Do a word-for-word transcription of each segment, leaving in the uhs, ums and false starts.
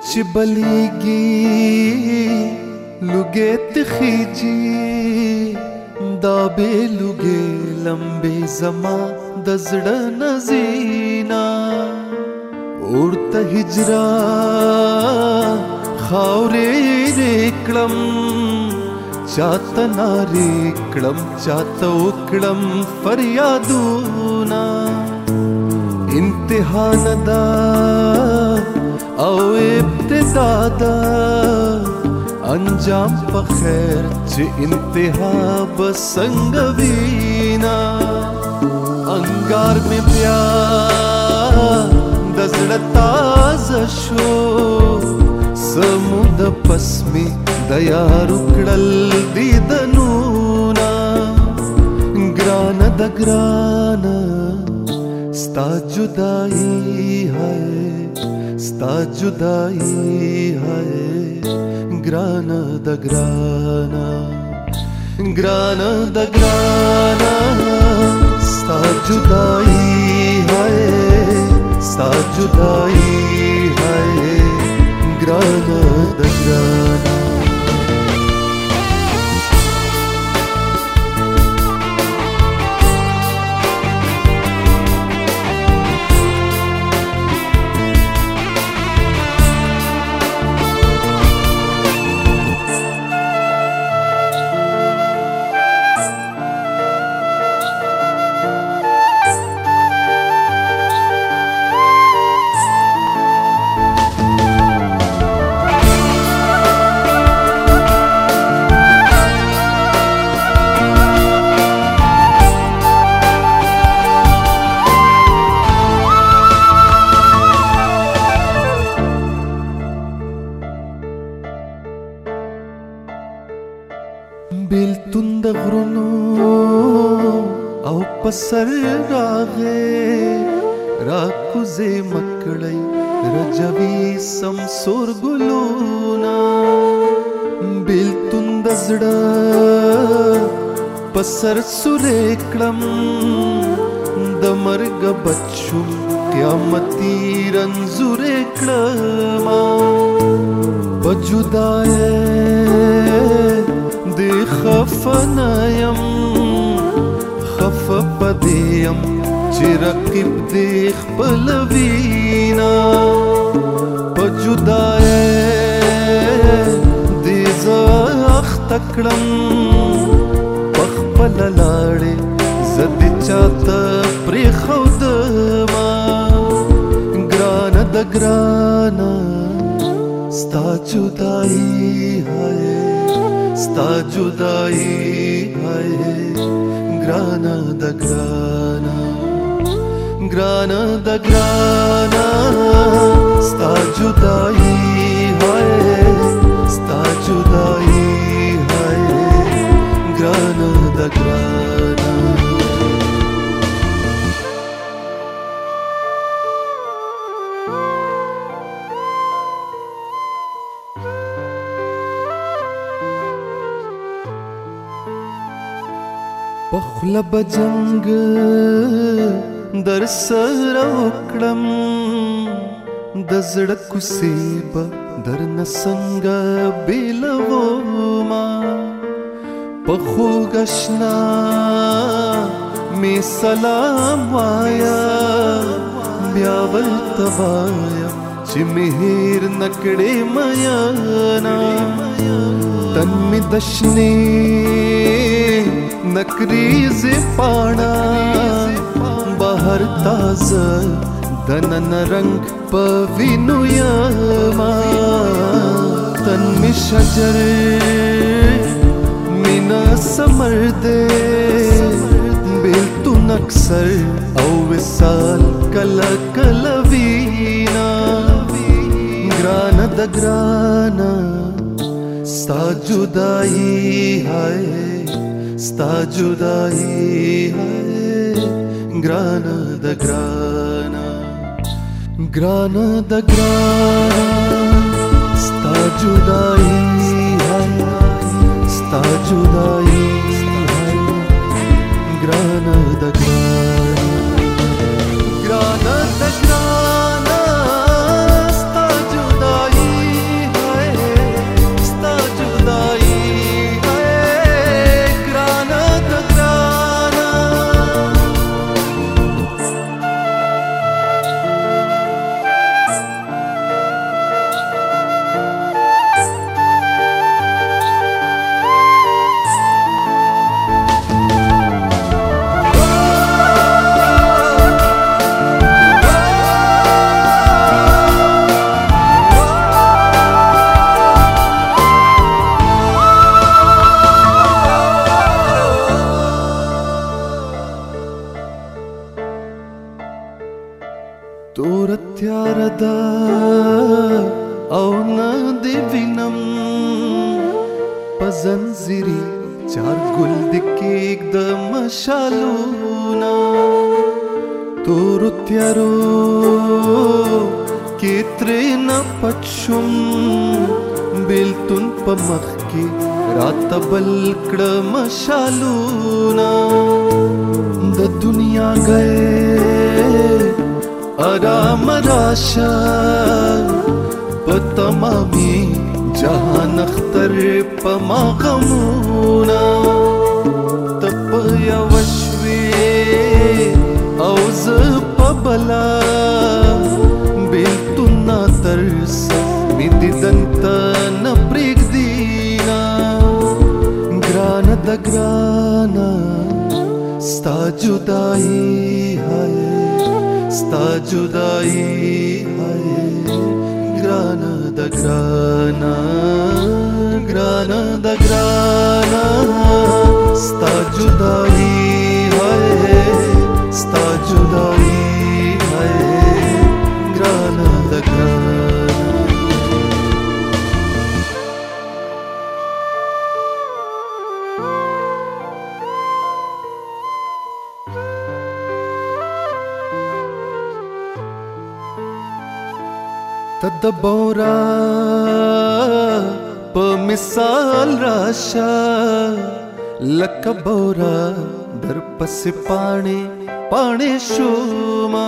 चिबलीगी लुगे तखीजी दाबे लुगे लंबे जमा दजड़ नजीना उड़ता हिजरा खावरे रेकड़म चाता नारेकड़म चाता उकड़म फरियादूना इंतिहानदा औ इब्तिदादा अंजाम पखैर च इंतहा बसंगवीना अंगार में प्यार दजड़ता जशो समुद पस्मी दया रुकड़ल दीदनूना ग्रान दग्रान स्ता जुदाई है स्ता जुदाई है ग्राना दग्राना ग्राना दग्राना स्ता जुदाई है स्ता जुदाई है ग्राना दग्राना बेलतुंद घरुनो औ पसर रागे राकुजे मकड़ई रजवी समसोर गुलूना बेलतुंद जड़ा पसर सुरेकड़म दमर्ग बच्चुम क्यामती रंजुरेकड़मा बजुदाए दे खफनायम खफ पदेयम चिरकिब देख पलवीना पजुदाए दे ज़ाख तकड़म पख पललाड़े जद चाता प्रे खौदमा ग्राना दग्राना स्ता जुदाई है स्ता जुदाई है ग्राना दग्राना ग्राना दग्राना स्ता जुदाई है स्ता जुदाई है ग्राना दग्राना पखला बजंग दर सरवकड़म दजड़ कुसेब दर नसंग बेलवोमा पखो गशना में सलाम वाया ब्यावल तबाया चिमेर नकड़े मयाना तन में दशने नकरीज पाना बाहर ताजा दनन रंग पविनुयमा तन में शजर मिना समर्दे बेलतु नक्सर औ विसाल कला कलवीना ग्राना दग्राना स्ता जुदाई है स्ता जुदाई है ग्राना दग्राना ग्राना दग्राना स्ता जुदाई है स्ता जुदाई है ग्राना दग्राना ग्राना दग्राना स्ता जुदाई تیاردا او نه دی وینم پزنځيري چار ګل د کېګ د مشالونا تور تیارو کې ترې نه پټشم بیلتون په مخ کې رات بل کړه مشالونا د دنیا گئے آرام راشا په تمامي جهان اختر په ما غمونا تپ یو شوي او ز په بلا بیلتون نا ترس می دیدنت نه پرېږدینا ګرانه د ګرانه ستا جدائی ہے ستا جدائی ہے گرانا دا گرانا گرانا دا گرانا ستا جدائی ہے ستا جدائی ہے گرانا دا گرانا تدبورا په مثال راشا لکه بورا در پس پاڼې پاڼې شوما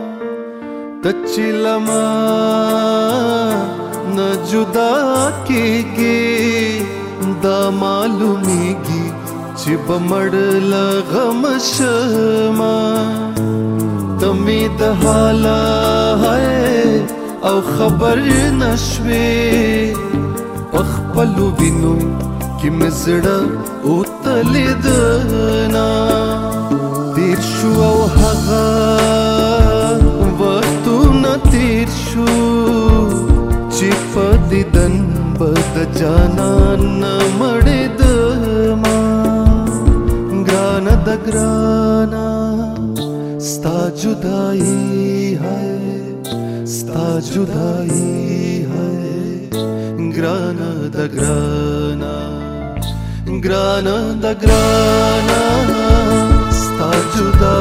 تچلما نه جدا کېږي دا معلومیږي چې بمړ لغم شما تمې د حالا ہے او خبر نشوي پخپلو وینو کې مزړه او تلدنا تیر شو او هغه وختونه تیر شو چې په دیدن بد جانان مړې دما ګرانه د ګرانه ستا جدائی ہے ستا جدائی ہے گرانا دا گرانا گرانا دا گرانا ستا جدائی